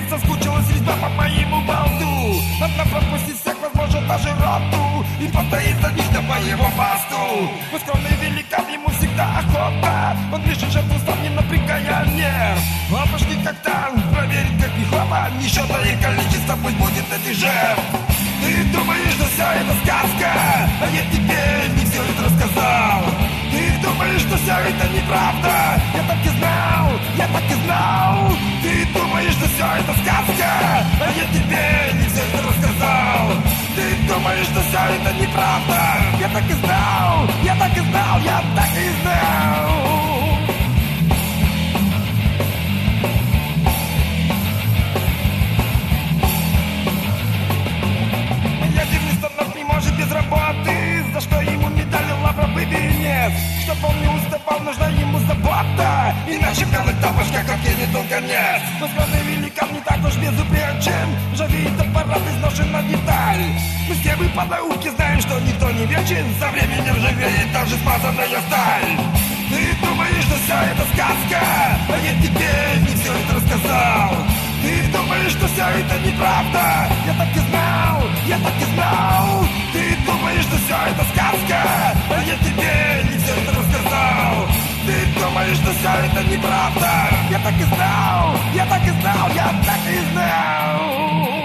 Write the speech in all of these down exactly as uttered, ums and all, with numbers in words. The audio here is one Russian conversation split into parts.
соскучилась резьба по моему болту. Надо пропустить всех, возможно, даже роту, и постоит за них на моего посту. Мой скромный великан, ему всегда охота, он лишь жертву сам, не напрягая нерв. А пошли как танк, проверить как пехота, несчетное количество пусть будет этих жертв. Ты думаешь, что все это сказка, а я тебе не все это рассказал. Ты думаешь, что все это неправда, я так и знал, я так и знал. Ты думаешь, что все это сказка, а я тебе не все это рассказал. Ты думаешь, что все это неправда, я так и знал, я так и знал, я так и знал. Без работы, за что ему медаль лавровый венец. Чтоб он не уставал, нужна ему забота, иначе белый тапочка, как едет он конец. Но скромный великан не так уж безупречен, ржавеет аппарат, изношена деталь. Мы все вы по науке знаем, что никто не вечен, со временем ржавеет даже смазанная сталь. Ты думаешь, что все это сказка, а я тебе не все это рассказал. Ты думаешь, что все это неправда, я так и знал, я так и знал. Ты думаешь, что все это сказка, а я тебе не все это рассказал. Ты думаешь, что все это неправда, я так и знал, я так и знал, я так и знал.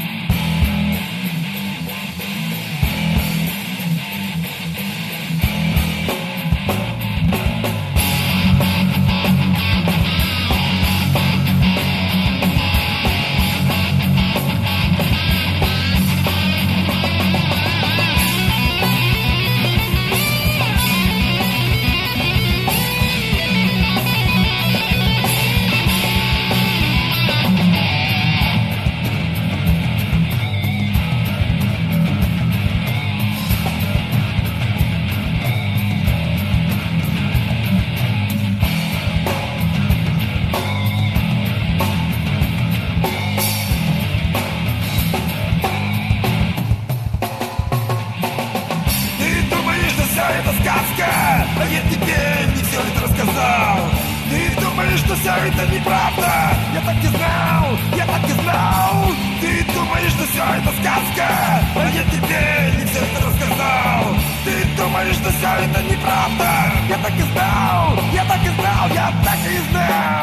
Это сказка, а я тебе не все это рассказал. Ты думаешь, что все это неправда, я так и знал, я так и знал. Ты думаешь, что все это сказка, а я тебе не все это рассказал. Ты думаешь, что все это неправда, я так и знал, я так и знал, я так и знал.